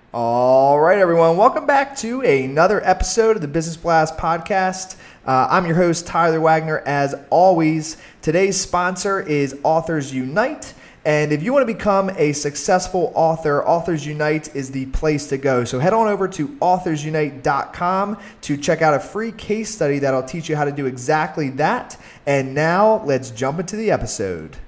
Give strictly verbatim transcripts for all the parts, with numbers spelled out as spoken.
All right, everyone. Welcome back to another episode of the Business Blast podcast. Uh, I'm your host, Tyler Wagner. As always, today's sponsor is Authors Unite. And if you want to become a successful author, Authors Unite is the place to go. So head on over to authors unite dot com to check out a free case study that'll teach you how to do exactly that. And now let's jump into the episode.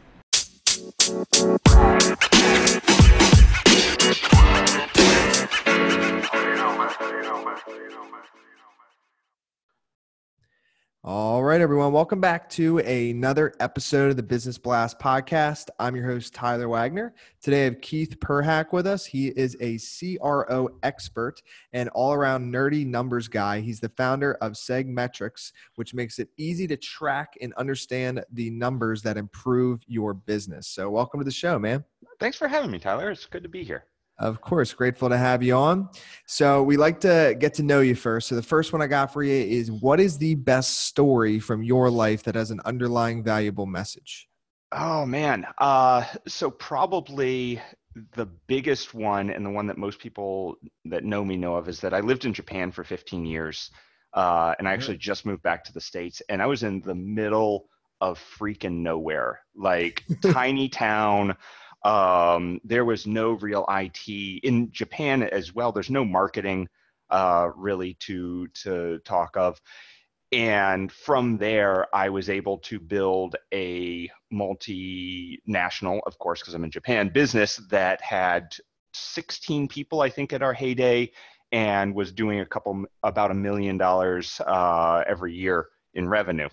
All right, everyone. Welcome back to another episode of the Business Blast podcast. I'm your host, Tyler Wagner. Today I have Keith Perhack with us. He is a C R O expert and all-around nerdy numbers guy. He's the founder of Segmetrics, which makes it easy to track and understand the numbers that improve your business. So welcome to the show, man. Thanks for having me, Tyler. It's good to be here. Of course. Grateful to have you on. So we like to get to know you first. So the first one I got for you is, what is the best story from your life that has an underlying valuable message? Oh, man. Uh, so probably the biggest one, and the one that most people that know me know of, is that I lived in Japan for fifteen years. Uh, and I actually just moved back to the States, and I was in the middle of freaking nowhere, like tiny town. Um, there was no real I T in Japan as well. There's no marketing uh, really to to talk of. And from there, I was able to build a multinational, of course, because I'm in Japan, business that had sixteen people, I think, at our heyday, and was doing a couple, about a million dollars uh, every year in revenue.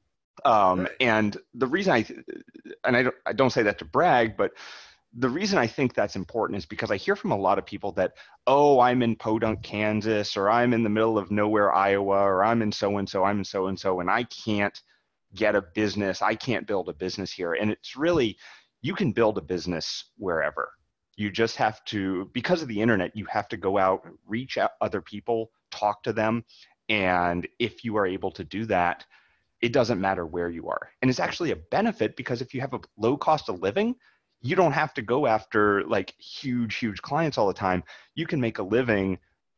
Um, and the reason I, and I don't, I don't say that to brag, but the reason I think that's important is because I hear from a lot of people that, oh, I'm in Podunk, Kansas, or I'm in the middle of nowhere, Iowa, or I'm in so-and-so, I'm in so-and-so, and I can't get a business. I can't build a business here. And it's really, you can build a business wherever. You just have to, because of the internet, you have to go out, reach out other people, talk to them. And if you are able to do that, it doesn't matter where you are. And it's actually a benefit, because if you have a low cost of living, you don't have to go after like huge, huge clients all the time. You can make a living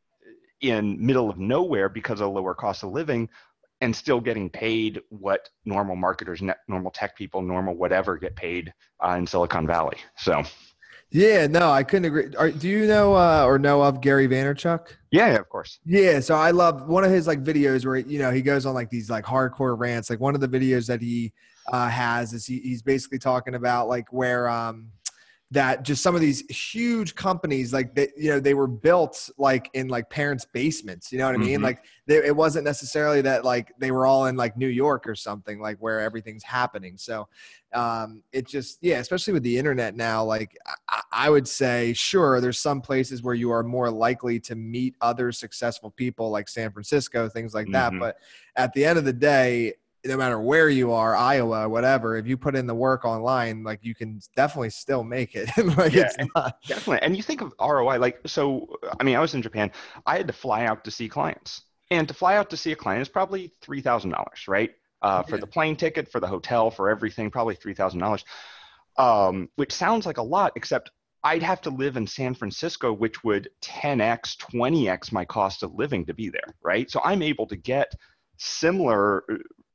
in middle of nowhere because of lower cost of living, and still getting paid what normal marketers, normal tech people, normal whatever get paid uh, in Silicon Valley. So. Yeah, no, I couldn't agree. Are, do you know uh, or know of Gary Vaynerchuk? Yeah, yeah, of course. Yeah, so I love one of his like videos where, you know, he goes on like these like hardcore rants. Like one of the videos that he uh, has is he, he's basically talking about like where um, that just some of these huge companies, like they, you know, they were built like in like parents' basements, you know what I mean? Mm-hmm. Like they, it wasn't necessarily that like they were all in like New York or something, like where everything's happening. So um, it just, yeah, especially with the internet now, like I, I would say, sure, there's some places where you are more likely to meet other successful people like San Francisco, things like that. Mm-hmm. But at the end of the day, no matter where you are, Iowa, whatever, if you put in the work online, like you can definitely still make it. Like Yeah, it's not. definitely. And you think of R O I, like, so, I mean, I was in Japan. I had to fly out to see clients. And to fly out to see a client is probably three thousand dollars, right? Uh, for Yeah. the plane ticket, for the hotel, for everything, probably three thousand dollars, um, which sounds like a lot, except I'd have to live in San Francisco, which would ten x, twenty x my cost of living to be there, right? So I'm able to get similar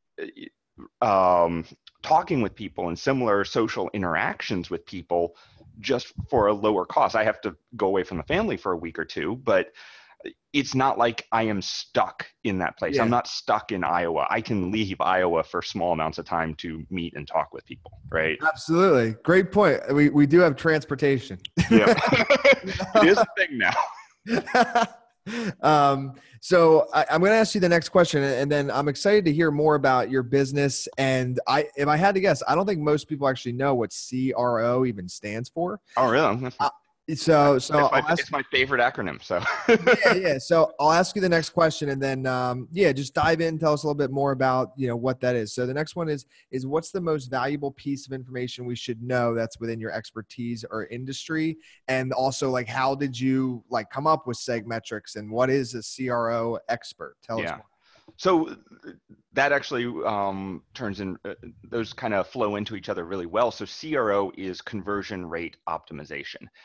um, talking with people and similar social interactions with people just for a lower cost. I have to go away from the family for a week or two, but it's not like I am stuck in that place. Yeah. I'm not stuck in Iowa. I can leave Iowa for small amounts of time to meet and talk with people, right? Absolutely. Great point. We, we do have transportation. Yeah. It is a thing now. um, so I, I'm going to ask you the next question, and then I'm excited to hear more about your business. And I, if I had to guess, I don't think most people actually know what C R O even stands for. Oh, really? Uh, so, so it's, my, I'll ask, it's my favorite acronym. So yeah, yeah. So I'll ask you the next question, and then um, yeah, just dive in. Tell us a little bit more about you know what that is. So the next one is is what's the most valuable piece of information we should know that's within your expertise or industry, and also like how did you like come up with Segmetrics, and what is a C R O expert? Tell yeah. us more. So that actually um, turns in, uh, those kind of flow into each other really well. So C R O is conversion rate optimization.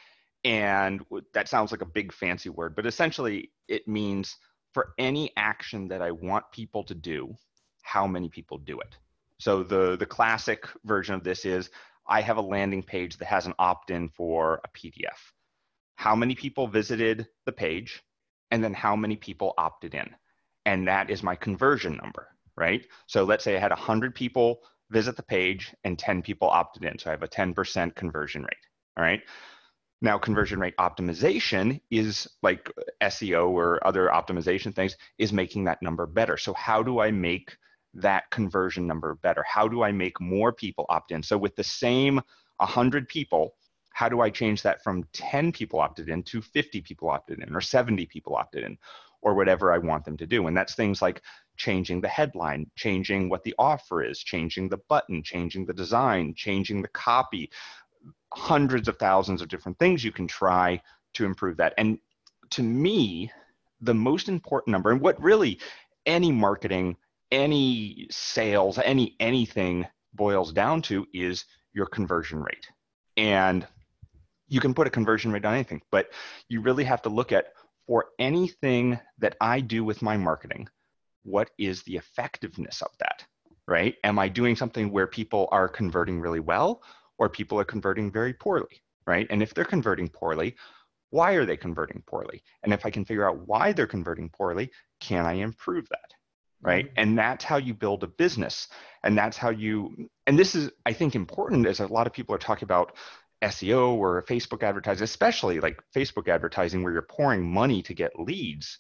And that sounds like a big fancy word, but essentially it means for any action that I want people to do, how many people do it. So the, the classic version of this is I have a landing page that has an opt-in for a P D F. How many people visited the page, and then how many people opted in? And that is my conversion number, right? So let's say I had one hundred people visit the page and ten people opted in. So I have a ten percent conversion rate, all right? Now, conversion rate optimization is like S E O or other optimization things is making that number better. So how do I make that conversion number better? How do I make more people opt in? So with the same one hundred people, how do I change that from ten people opted in to fifty people opted in or seventy people opted in or whatever I want them to do? And that's things like changing the headline, changing what the offer is, changing the button, changing the design, changing the copy, hundreds of thousands of different things you can try to improve that. And to me, the most important number, and what really any marketing, any sales, any anything boils down to is your conversion rate. And you can put a conversion rate on anything, but you really have to look at, for anything that I do with my marketing, what is the effectiveness of that, right? Am I doing something where people are converting really well, or people are converting very poorly, right? And if they're converting poorly, why are they converting poorly? And if I can figure out why they're converting poorly, can I improve that, right? Mm-hmm. And that's how you build a business. And that's how you, and this is, I think, important, as a lot of people are talking about S E O or Facebook advertising, especially like Facebook advertising, where you're pouring money to get leads.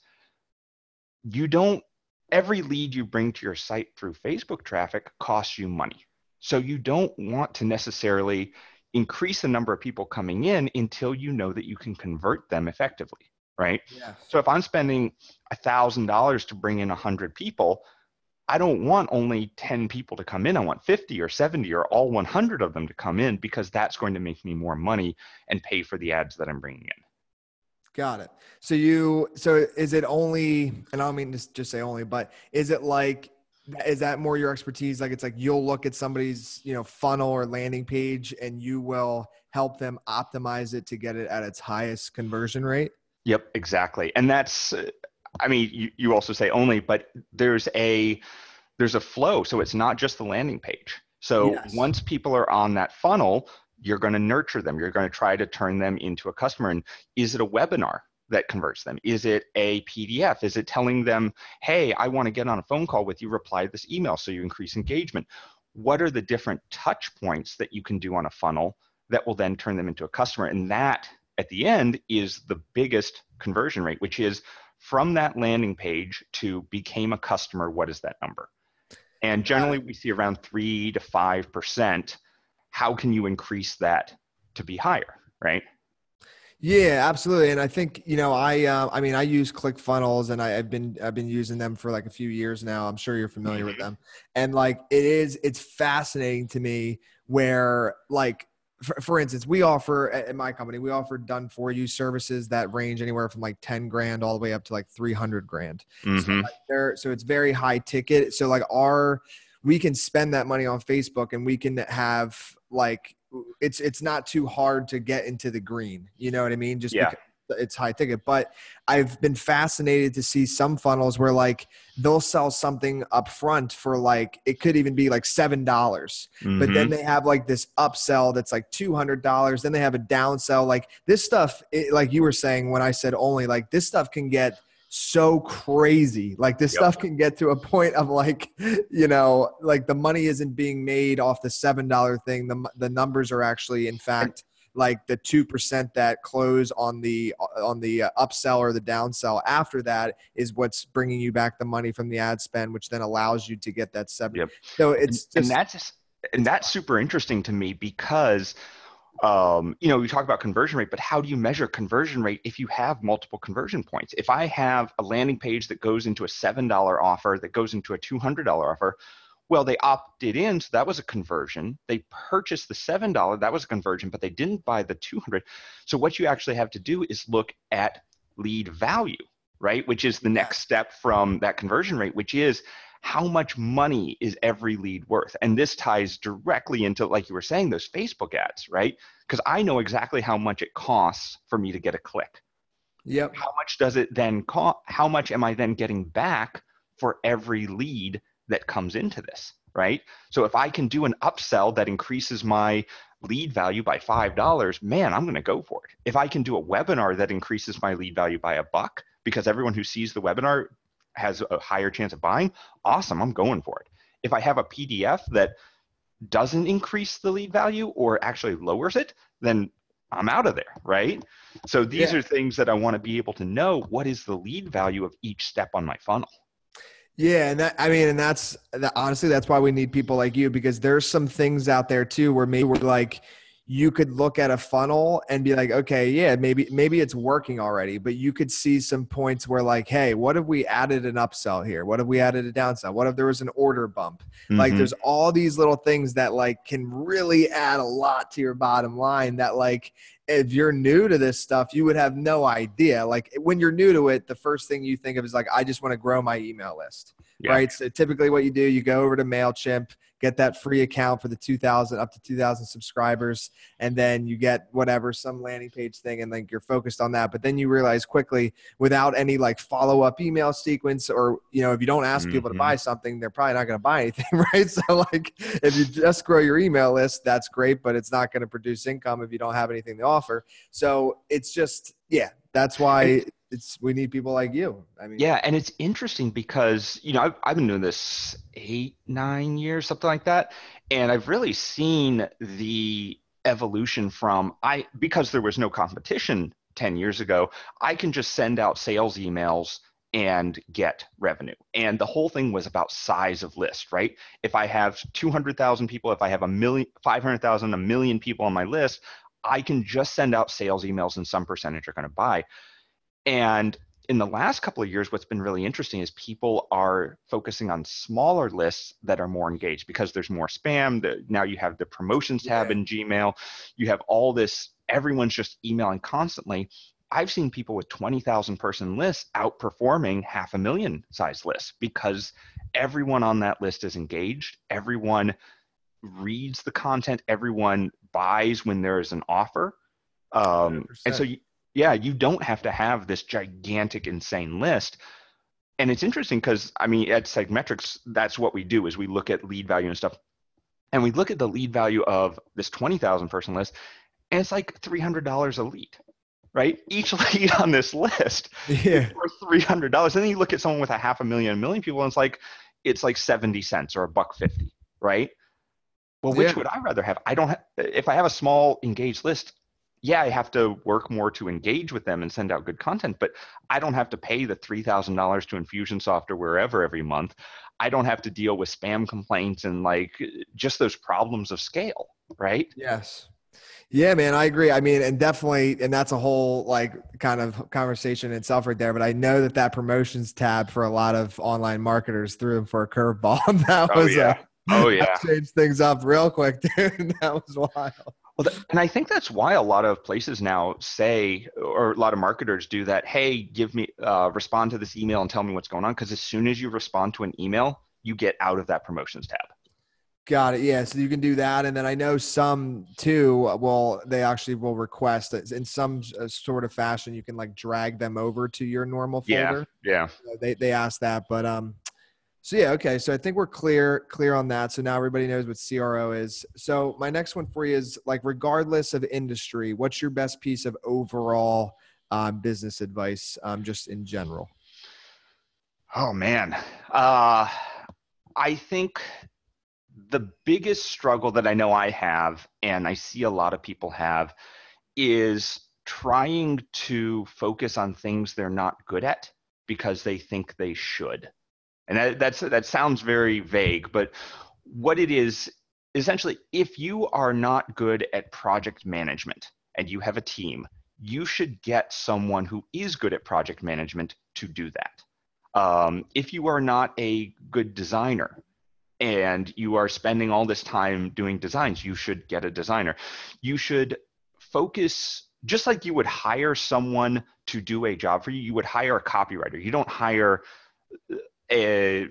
You don't, every lead you bring to your site through Facebook traffic costs you money. So you don't want to necessarily increase the number of people coming in until you know that you can convert them effectively, right? Yes. So if I'm spending one thousand dollars to bring in one hundred people, I don't want only ten people to come in. I want fifty or seventy or all one hundred of them to come in, because that's going to make me more money and pay for the ads that I'm bringing in. Got it. So you, so is it only, and I don't mean to just say only, but is it like, is that more your expertise? Like, it's like you'll look at somebody's, you know, funnel or landing page and you will help them optimize it to get it at its highest conversion rate? Yep, exactly. And that's, I mean, you, you also say only, but there's a, there's a flow. So it's not just the landing page. So yes. Once people are on that funnel, you're going to nurture them. You're going to try to turn them into a customer. And is it a webinar that converts them? Is it a P D F? Is it telling them, hey, I want to get on a phone call with you, reply to this email so you increase engagement? What are the different touch points that you can do on a funnel that will then turn them into a customer? And that, at the end, is the biggest conversion rate, which is from that landing page to became a customer. What is that number? And generally we see around three to five percent. How can you increase that to be higher, right? Yeah, absolutely. And I think, you know, I, uh, I mean, I use ClickFunnels, and I, I've been, I've been using them for like a few years now. I'm sure you're familiar Mm-hmm. with them. And like, it is, it's fascinating to me where, like, for, for instance, we offer at my company, we offer done for you services that range anywhere from like ten grand all the way up to like three hundred grand. Mm-hmm. So, like, they're, so it's very high ticket. So like our, we can spend that money on Facebook, and we can have like, it's, it's not too hard to get into the green. You know what I mean? Just Yeah. because it's high ticket. But I've been fascinated to see some funnels where like they'll sell something up front for like, it could even be like seven dollars, Mm-hmm. but then they have like this upsell that's like two hundred dollars. Then they have a downsell. Like this stuff, it, like you were saying, when I said only, like this stuff can get so crazy. Like this Yep. stuff can get to a point of like, you know, like the money isn't being made off the seven dollar thing. The, the numbers are actually, in fact, like the two percent that close on the, on the uh, upsell or the downsell after that is what's bringing you back the money from the ad spend, which then allows you to get that seven. Yep. So it's and, just, and that's, and that's super interesting to me, because Um, you know, we talk about conversion rate, but how do you measure conversion rate if you have multiple conversion points? If I have a landing page that goes into a seven dollar offer, that goes into a two hundred dollar offer, well, they opted in, so that was a conversion. They purchased the seven dollars, that was a conversion, but they didn't buy the two hundred. So what you actually have to do is look at lead value, right? Which is the next step from that conversion rate, which is how much money is every lead worth? And this ties directly into, like you were saying, those Facebook ads, right? because I know exactly how much it costs for me to get a click. Yep. How much does it then cost? How much am I then getting back for every lead that comes into this, right? So if I can do an upsell that increases my lead value by five dollars, man, I'm going to go for it. If I can do a webinar that increases my lead value by a buck, because everyone who sees the webinar has a higher chance of buying, awesome, I'm going for it. If I have a P D F that doesn't increase the lead value or actually lowers it, then I'm out of there, right? So these Yeah. are things that I want to be able to know. What is the lead value of each step on my funnel? Yeah. And that, I mean, and that's that, honestly, that's why we need people like you, because there's some things out there too, where maybe we're like, you could look at a funnel and be like, okay, yeah, maybe, maybe it's working already, but you could see some points where like, hey, what if we added an upsell here? What if we added a downsell? What if there was an order bump? Like Mm-hmm. there's all these little things that like can really add a lot to your bottom line that like, if you're new to this stuff, you would have no idea. Like when you're new to it, the first thing you think of is like, I just want to grow my email list, Yeah. right? So typically what you do, you go over to MailChimp, get that free account for the two thousand up to two thousand subscribers. And then you get whatever, some landing page thing. And like, you're focused on that. But then you realize quickly without any like follow-up email sequence, or, you know, if you don't ask people to Mm-hmm. buy something, they're probably not going to buy anything. Right. So like if you just grow your email list, that's great, but it's not going to produce income if you don't have anything to offer. So it's just, yeah, that's why it's, we need people like you. I mean, Yeah, and it's interesting because, you know, I've, I've been doing this eight, nine years, something like that. And I've really seen the evolution from, I because there was no competition ten years ago, I can just send out sales emails and get revenue. And the whole thing was about size of list, right? If I have two hundred thousand people, if I have a million, five hundred thousand, a million people on my list, I can just send out sales emails and some percentage are going to buy. And in the last couple of years, what's been really interesting is people are focusing on smaller lists that are more engaged because there's more spam. The, now you have the promotions tab Yeah. in Gmail. You have all this, everyone's just emailing constantly. I've seen people with twenty thousand person lists outperforming half a million size lists because everyone on that list is engaged. Everyone reads the content. Everyone buys when there is an offer. Um, and so you, yeah, you don't have to have this gigantic, insane list. And it's interesting because, I mean, at Segmetrics, that's what we do is we look at lead value and stuff. And we look at the lead value of this twenty thousand person list, and it's like three hundred dollars a lead, right? Each lead on this list yeah, is worth three hundred dollars. And then you look at someone with a half a million, a million people, and it's like, it's like seventy cents or a buck fifty, right? Well, which yeah, would I rather have? I don't have, if I have a small engaged list, yeah, I have to work more to engage with them and send out good content, but I don't have to pay the three thousand dollars to Infusionsoft or wherever every month. I don't have to deal with spam complaints and like just those problems of scale, right? yes. Yeah, man, I agree. I mean, and definitely, and that's a whole like kind of conversation in itself right there. But I know that that promotions tab for a lot of online marketers threw them for a curveball. That Oh was, yeah. uh, Oh yeah. that changed things up real quick, dude. That was wild. Well, th- and I think that's why a lot of places now say, or a lot of marketers do that. Hey, give me, uh, respond to this email and tell me what's going on. Because as soon as you respond to an email, you get out of that promotions tab. Got it. Yeah. So you can do that. And then I know some too, well, they actually will request that in some uh, sort of fashion, you can like drag them over to your normal folder. Yeah. Yeah. Uh, They, they ask that, but, um, so yeah, okay. So I think we're clear, clear on that. So now everybody knows what C R O is. So my next one for you is like, regardless of industry, what's your best piece of overall um, business advice, um, just in general? Oh man. Uh, I think the biggest struggle that I know I have, and I see a lot of people have, is trying to focus on things they're not good at because they think they should. And that, that's, that sounds very vague, but what it is, essentially, if you are not good at project management and you have a team, you should get someone who is good at project management to do that. Um, if you are not a good designer and you are spending all this time doing designs, you should get a designer. You should focus, just like you would hire someone to do a job for you, you would hire a copywriter. You don't hire a,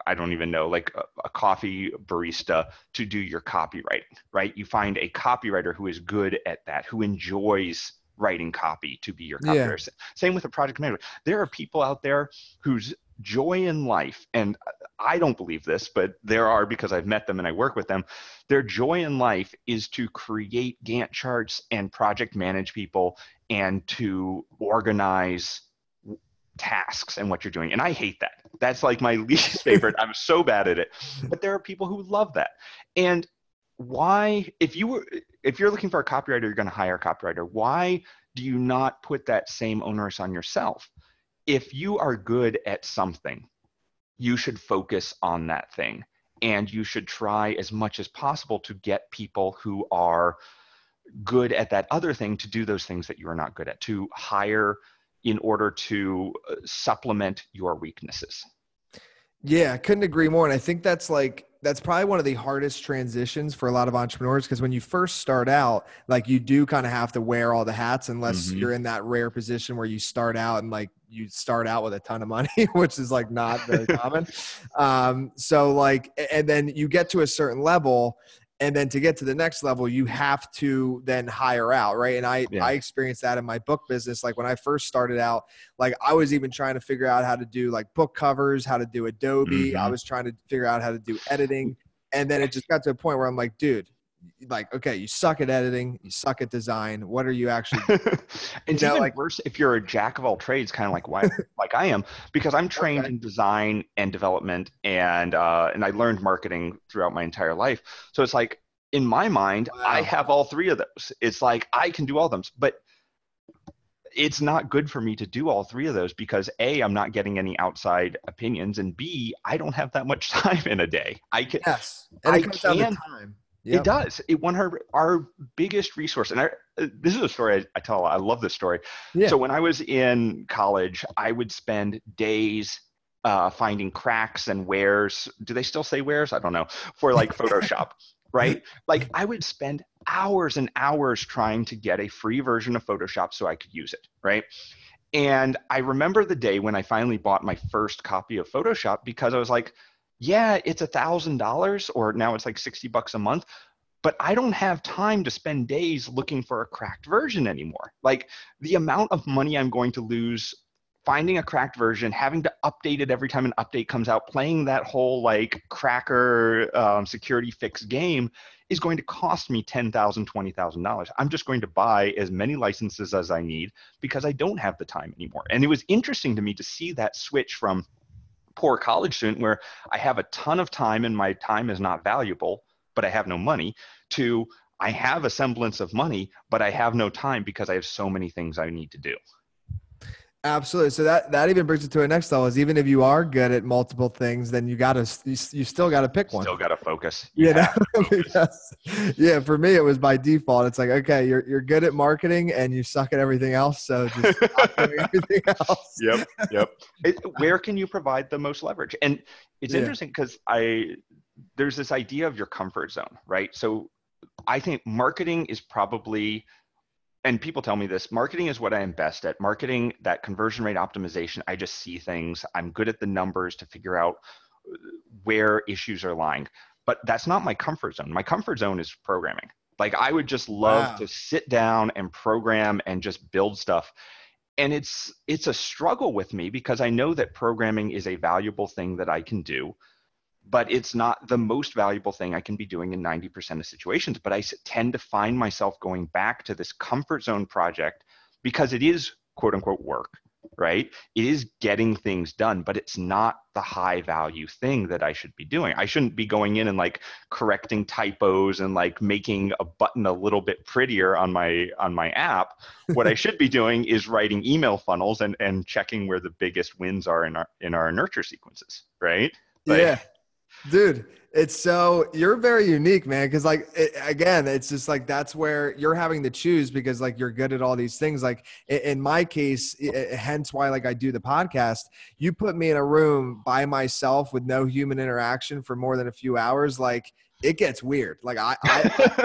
I don't even know, like a, a coffee barista to do your copywriting, right? You find a copywriter who is good at that, who enjoys writing copy to be your Yeah. copywriter. Same with a project manager. There are people out there whose joy in life, and I don't believe this, but there are because I've met them and I work with them, their joy in life is to create Gantt charts and project manage people and to organize tasks and what you're doing. And I hate that. That's like my least favorite. I'm so bad at it. But there are people who love that. And why, if you were, if you're looking for a copywriter, you're going to hire a copywriter. Why do you not put that same onus on yourself? If you are good at something, you should focus on that thing. And you should try as much as possible to get people who are good at that other thing to do those things that you are not good at, to hire in order to supplement your weaknesses. Yeah, I couldn't agree more. And I think that's like, that's probably one of the hardest transitions for a lot of entrepreneurs, because when you first start out, like you do kind of have to wear all the hats unless mm-hmm. you're in that rare position where you start out and like you start out with a ton of money, which is like not very common. Um, so like, and then you get to a certain level, and then to get to the next level, you have to then hire out, right? And I, yeah. I experienced that in my book business. Like when I first started out, like I was even trying to figure out how to do like book covers, how to do Adobe. Mm-hmm. I was trying to figure out how to do editing. And then it just got to a point where I'm like, dude, like, okay, you suck at editing, you suck at design. What are you actually doing? And it's you know, even like, worse if you're a jack of all trades, kind of like why, like I am, because I'm trained okay. in design and development, and uh, and I learned marketing throughout my entire life. So it's like in my mind, wow. I have all three of those. It's like I can do all of them, but it's not good for me to do all three of those because A, I'm not getting any outside opinions, and B, I don't have that much time in a day. I can. Yes, and it comes down to time. Yep. It does. It one our our biggest resource, and I, this is a story I, I tell. I love this story. Yeah. So when I was in college, I would spend days uh, finding cracks and wears. Do they still say wears? I don't know. For like Photoshop, right? Like I would spend hours and hours trying to get a free version of Photoshop so I could use it, right? And I remember the day when I finally bought my first copy of Photoshop, because I was like, yeah, it's a thousand dollars, or now it's like sixty bucks a month, but I don't have time to spend days looking for a cracked version anymore. Like the amount of money I'm going to lose finding a cracked version, having to update it every time an update comes out, playing that whole like cracker um, security fix game is going to cost me ten thousand dollars, twenty thousand dollars. I'm just going to buy as many licenses as I need because I don't have the time anymore. And it was interesting to me to see that switch from poor college student where I have a ton of time and my time is not valuable, but I have no money, to I have a semblance of money, but I have no time because I have so many things I need to do. Absolutely. So that, that even brings it to a next level is even if you are good at multiple things, then you got to, you, you still got to pick one. Still got to focus. You you know? Because, yeah. For me, it was by default. It's like, okay, you're, you're good at marketing and you suck at everything else. So just stop doing everything else. Yep. Yep. It, where can you provide the most leverage? And it's yeah. interesting because I, there's this idea of your comfort zone, right? So I think marketing is probably, and people tell me this, marketing is what I am best at. Marketing, that conversion rate optimization, I just see things. I'm good at the numbers to figure out where issues are lying. But that's not my comfort zone. My comfort zone is programming. Like I would just love wow. to sit down and program and just build stuff. And it's it's a struggle with me because I know that programming is a valuable thing that I can do. But it's not the most valuable thing I can be doing in ninety percent of situations. But I tend to find myself going back to this comfort zone project because it is quote unquote work, right? It is getting things done, but it's not the high value thing that I should be doing. I shouldn't be going in and like correcting typos and like making a button a little bit prettier on my on my app. What I should be doing is writing email funnels and, and checking where the biggest wins are in our in our nurture sequences, right? Like, yeah. Dude, it's so, you're very unique, man. Cause like, it, again, it's just like, that's where you're having to choose because like, you're good at all these things. Like in, in my case, it, hence why, like I do the podcast, you put me in a room by myself with no human interaction for more than a few hours. Like it gets weird. Like I, I,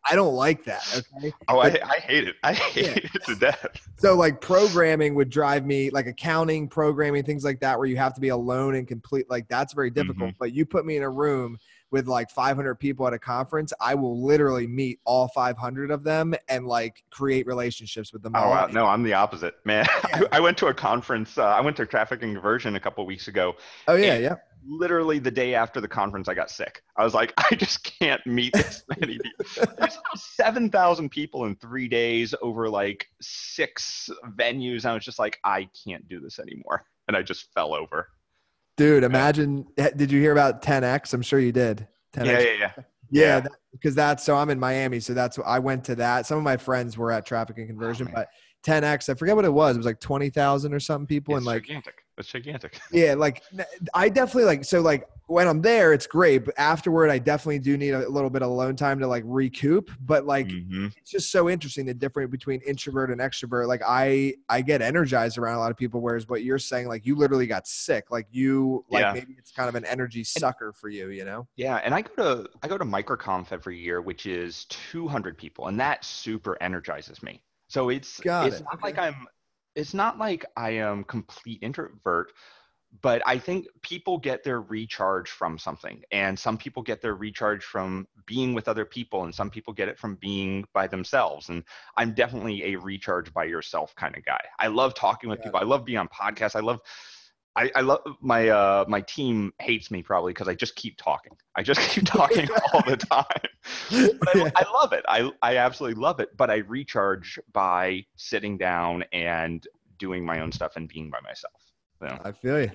I don't like that. Okay. Oh, But, I, I hate it. I hate yeah. it to death. So like programming would drive me, like accounting, programming, things like that, where you have to be alone and complete. Like that's very difficult. Mm-hmm. But you put me in a room with like five hundred people at a conference, I will literally meet all five hundred of them and like create relationships with them Oh, all. wow. No, I'm the opposite, man. Yeah. I, I went to a conference. Uh, I went to traffic and conversion a couple of weeks ago. Oh yeah, and yeah. Literally the day after the conference, I got sick. I was like, I just can't meet this many people. There's seven thousand people in three days over like six venues. I was just like, I can't do this anymore. And I just fell over. Dude, imagine, did you hear about ten X? I'm sure you did. ten X. Yeah, yeah, yeah. Yeah, because that, that's, so I'm in Miami. So that's, I went to that. Some of my friends were at traffic and conversion, oh, but ten X, I forget what it was. It was like twenty thousand or something people. It's and like, gigantic. It's gigantic. Yeah, like I definitely like, so like when I'm there, it's great. But afterward, I definitely do need a little bit of alone time to like recoup. But like, mm-hmm. it's just so interesting, the difference between introvert and extrovert. Like I, I get energized around a lot of people. Whereas what you're saying, like you literally got sick. Like you, like yeah. maybe it's kind of an energy sucker for you, you know? Yeah. And I go to, I go to MicroConf every year, which is two hundred people. And that super energizes me. So it's, Got it's it. not Okay. like I'm, it's not like I am complete introvert, but I think people get their recharge from something, and some people get their recharge from being with other people, and some people get it from being by themselves. And I'm definitely a recharge by yourself kind of guy. I love talking with Got people. it. I love being on podcasts. I love, I, I love my, uh, my team hates me probably because I just keep talking. I just keep talking all the time. But I, Yeah. I love it. I, I absolutely love it. But I recharge by sitting down and doing my own stuff and being by myself. So. I feel you.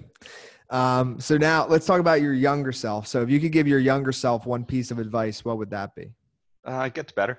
Um, so now let's talk about your younger self. So if you could give your younger self one piece of advice, what would that be? Uh, it gets better.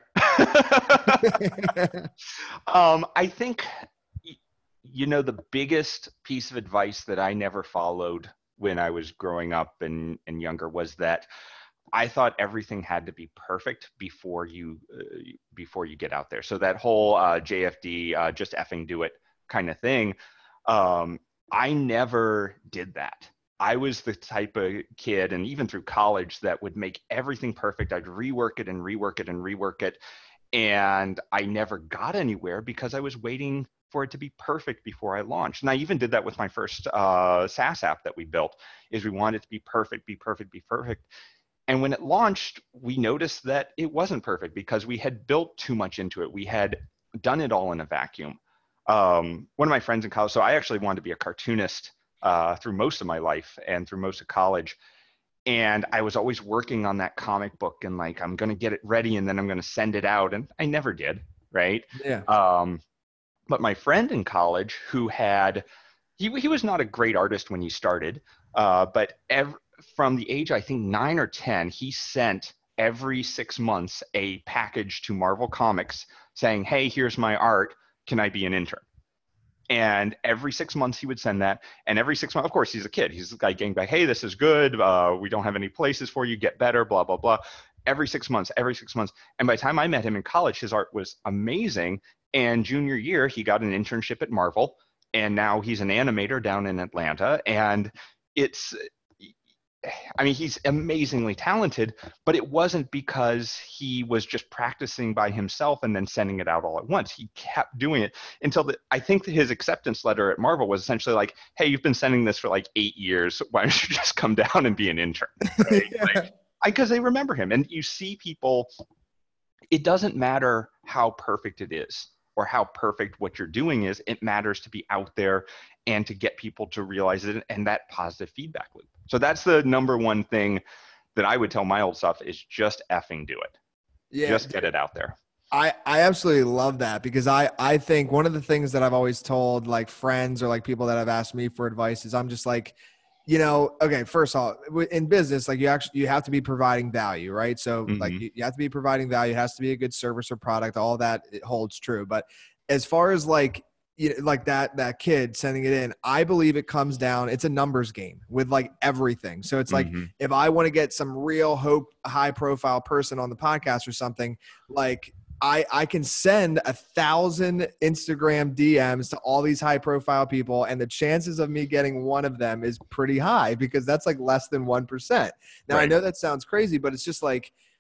um, I think, you know, the biggest piece of advice that I never followed when I was growing up and, and younger was that I thought everything had to be perfect before you uh, before you get out there. So that whole uh, J F D, uh, just effing do it kind of thing. Um, I never did that. I was the type of kid, and even through college, that would make everything perfect. I'd rework it and rework it and rework it. And I never got anywhere because I was waiting for it to be perfect before I launched. And I even did that with my first uh, SaaS app that we built, is we wanted it to be perfect, be perfect, be perfect. And when it launched, we noticed that it wasn't perfect because we had built too much into it. We had done it all in a vacuum. Um, one of my friends in college, so I actually wanted to be a cartoonist uh, through most of my life and through most of college. And I was always working on that comic book and like, I'm going to get it ready and then I'm going to send it out. And I never did, right? Yeah. Um, but my friend in college who had, he, he was not a great artist when he started, uh, but every, from the age, I think nine or ten, he sent every six months a package to Marvel Comics saying, hey, here's my art. Can I be an intern? And every six months he would send that. And every six months, of course, he's a kid. He's the guy getting back, hey, this is good. Uh, we don't have any places for you. Get better, blah, blah, blah. Every six months, every six months. And by the time I met him in college, his art was amazing. And junior year, he got an internship at Marvel. And now he's an animator down in Atlanta. And it's, I mean, he's amazingly talented, but it wasn't because he was just practicing by himself and then sending it out all at once. He kept doing it until the, I think his acceptance letter at Marvel was essentially like, hey, you've been sending this for like eight years. Why don't you just come down and be an intern? Right? Yeah. Like, because they remember him. And you see people, it doesn't matter how perfect it is or how perfect what you're doing is. It matters to be out there and to get people to realize it and that positive feedback loop. So that's the number one thing that I would tell my old stuff is just effing do it. Yeah. Just get it out there. I, I absolutely love that because I, I think one of the things that I've always told like friends or like people that have asked me for advice is I'm just like, you know, okay, first of all, in business, like you actually, you have to be providing value, right? So mm-hmm. like you, you have to be providing value. It has to be a good service or product. All that it holds true. But as far as like, you know, like that, that kid sending it in, I believe it comes down, it's a numbers game with like everything. So it's like, mm-hmm. if I want to get some real hope, high profile person on the podcast or something, like I, I can send a thousand Instagram D Ms to all these high profile people. And the chances of me getting one of them is pretty high because that's like less than one percent. Now right. I know that sounds crazy, but it's just like,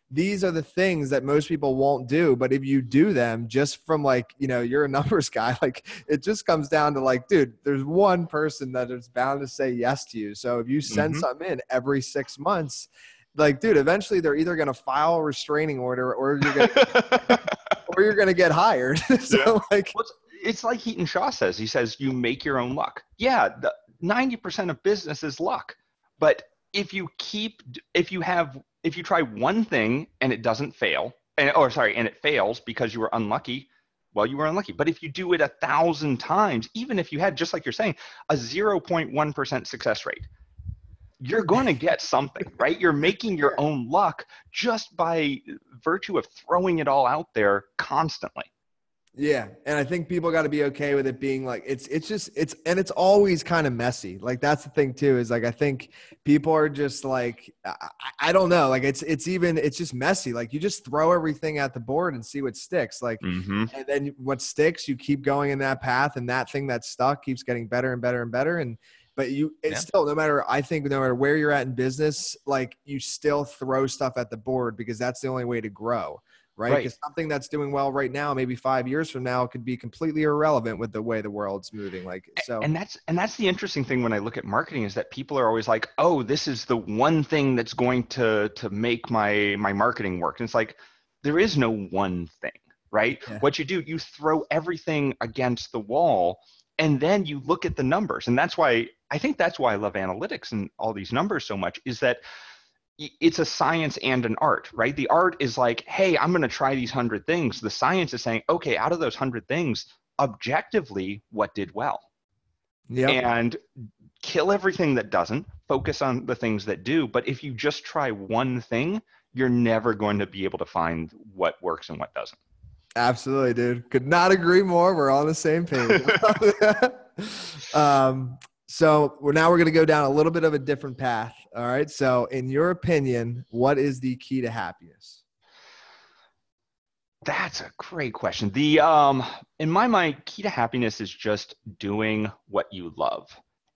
these are the things that most people won't do. But if you do them just from like, you know, you're a numbers guy, like it just comes down to like, dude, there's one person that is bound to say yes to you. So if you send Mm-hmm. something in every six months, like, dude, eventually they're either going to file a restraining order or you're going to, or you're going to get hired. So Yeah. like, Well, it's, it's like Heaton Shaw says. He says, you make your own luck. Yeah, the ninety percent of business is luck. But if you keep, if you have, if you try one thing and it doesn't fail, and, or sorry, and it fails because you were unlucky, well, you were unlucky. But if you do it a thousand times, even if you had, just like you're saying, a zero point one percent success rate, you're going to get something, right? You're making your own luck just by virtue of throwing it all out there constantly. Yeah. And I think people got to be okay with it being like, it's, it's just, it's, and it's always kind of messy. Like, that's the thing too, is like, I think people are just like, I, I don't know. Like it's, it's even, it's just messy. Like you just throw everything at the board and see what sticks. Like, Mm-hmm. and then what sticks, you keep going in that path, and that thing that's stuck keeps getting better and better and better. And, but you, it's Yeah. still, no matter, I think no matter where you're at in business, like you still throw stuff at the board because that's the only way to grow. Right. Because Right. something that's doing well right now, maybe five years from now, could be completely irrelevant with the way the world's moving. Like, so. And that's and that's the interesting thing when I look at marketing, is that people are always like, oh, this is the one thing that's going to to make my my marketing work. And it's like, there is no one thing, right? Yeah. What you do, you throw everything against the wall, and then you look at the numbers. And that's why I think that's why I love analytics and all these numbers so much, is that it's a science and an art, right? The art is like, hey, I'm going to try these hundred things. The science is saying, okay, out of those hundred things, objectively, what did well? Yep. And kill everything that doesn't, focus on the things that do. But if you just try one thing, you're never going to be able to find what works and what doesn't. Absolutely, dude. Could not agree more. We're on the same page. um, so we're now we're going to go down a little bit of a different path. All right. So in your opinion, what is the key to happiness? That's a great question. The um, in my mind, key to happiness is just doing what you love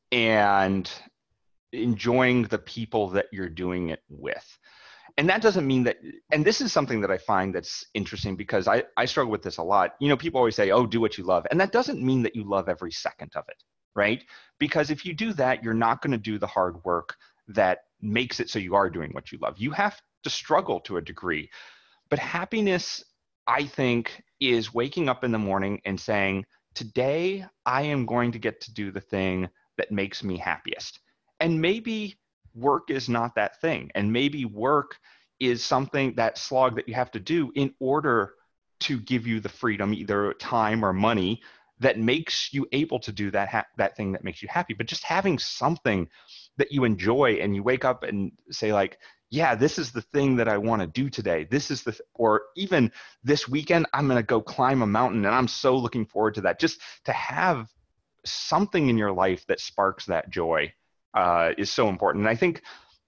and enjoying the people that you're doing it with. And that doesn't mean that, and this is something that I find that's interesting, because I, I struggle with this a lot. You know, people always say, oh, do what you love. And that doesn't mean that you love every second of it, right? Because if you do that, you're not going to do the hard work that makes it so you are doing what you love. You have to struggle to a degree. But happiness, I think, is waking up in the morning and saying, today I am going to get to do the thing that makes me happiest. And maybe work is not that thing. And maybe work is something, that slog that you have to do in order to give you the freedom, either time or money, that makes you able to do that, ha- that thing that makes you happy. But just having something that you enjoy, and you wake up and say like, yeah, this is the thing that I want to do today. This is the, th- or even this weekend, I'm going to go climb a mountain, and I'm so looking forward to that. Just to have something in your life that sparks that joy uh, is so important. And I think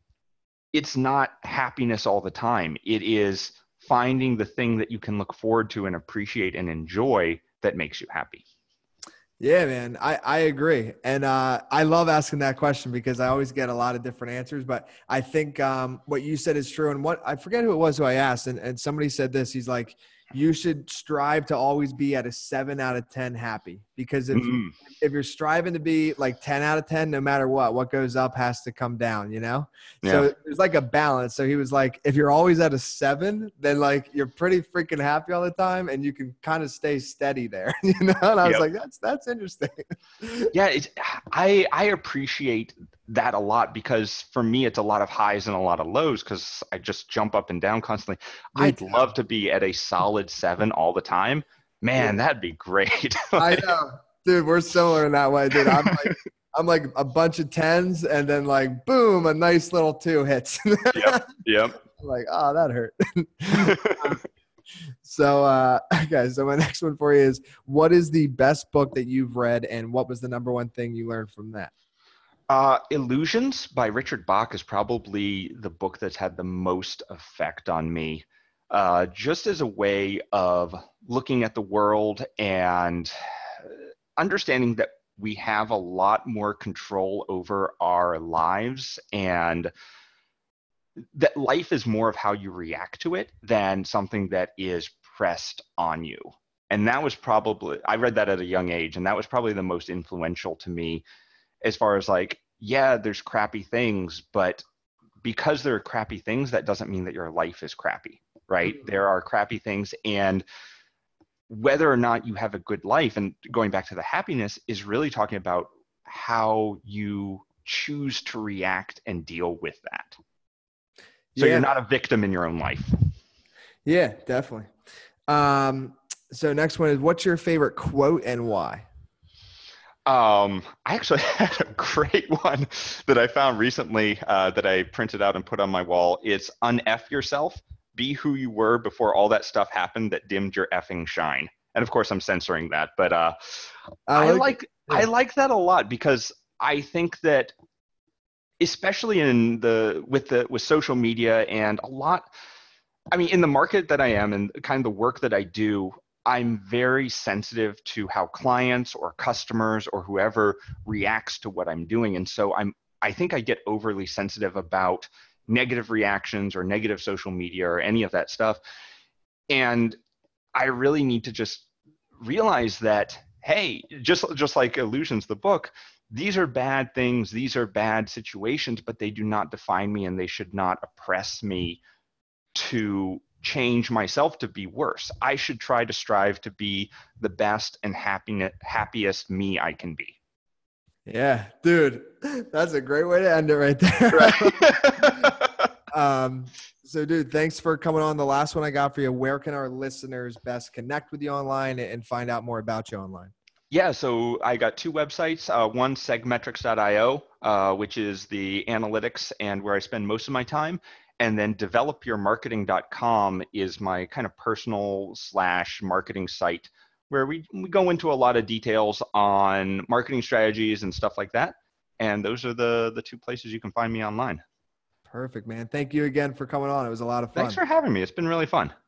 it's not happiness all the time. It is finding the thing that you can look forward to and appreciate and enjoy that makes you happy. Yeah, man, I, I agree. And uh, I love asking that question because I always get a lot of different answers. But I think um, what you said is true. And what I forget who it was who I asked, and, and somebody said this. He's like, you should strive to always be at a seven out of ten happy, because if Mm. if you're striving to be like ten out of ten, no matter what, what goes up has to come down, you know? Yeah. So there's like a balance. So he was like, if you're always at a seven, then like you're pretty freaking happy all the time, and you can kind of stay steady there, you know? And I was Yep. like, that's, that's interesting. Yeah, it's, I I appreciate that a lot, because for me it's a lot of highs and a lot of lows, because I just jump up and down constantly. Me I'd too. love to be at a solid seven all the time. Man, Yeah. that'd be great. I know, dude. We're similar in that way, dude. I'm like, I'm like a bunch of tens, and then like, boom, a nice little two hits. Yep. Yep. I'm like, oh, that hurt. So, uh, okay. So my next one for you is, what is the best book that you've read, and what was the number one thing you learned from that? Uh, Illusions by Richard Bach is probably the book that's had the most effect on me, uh, just as a way of looking at the world and understanding that we have a lot more control over our lives, and that life is more of how you react to it than something that is pressed on you. And that was probably, I read that at a young age, and that was probably the most influential to me as far as like, yeah, there's crappy things, but because there are crappy things, that doesn't mean that your life is crappy, right? Mm-hmm. There are crappy things, and whether or not you have a good life, and going back to the happiness, is really talking about how you choose to react and deal with that. So yeah. You're not a victim in your own life. Yeah, definitely. Um, so next one is, what's your favorite quote and why? Um, I actually had a great one that I found recently uh, that I printed out and put on my wall. It's un-F yourself, be who you were before all that stuff happened that dimmed your effing shine. And of course I'm censoring that, but uh, I, I like, like yeah. I like that a lot, because I think that especially in the, with the, with social media and a lot, I mean, in the market that I am and kind of the work that I do, I'm very sensitive to how clients or customers or whoever reacts to what I'm doing. And so I'm, I think I get overly sensitive about negative reactions or negative social media or any of that stuff. And I really need to just realize that, hey, just, just like Illusions, the book, these are bad things, these are bad situations, but they do not define me, and they should not oppress me to change myself to be worse. I should try to strive to be the best and happiness, happiest me I can be. Yeah, dude, that's a great way to end it right there. Right. um, so dude, thanks for coming on. The last one I got for you, where can our listeners best connect with you online and find out more about you online? Yeah, so I got two websites. Uh, one, segmetrics dot io, uh, which is the analytics and where I spend most of my time. And then develop your marketing dot com is my kind of personal slash marketing site, where we, we go into a lot of details on marketing strategies and stuff like that. And those are the, the two places you can find me online. Perfect, man. Thank you again for coming on. It was a lot of fun. Thanks for having me. It's been really fun.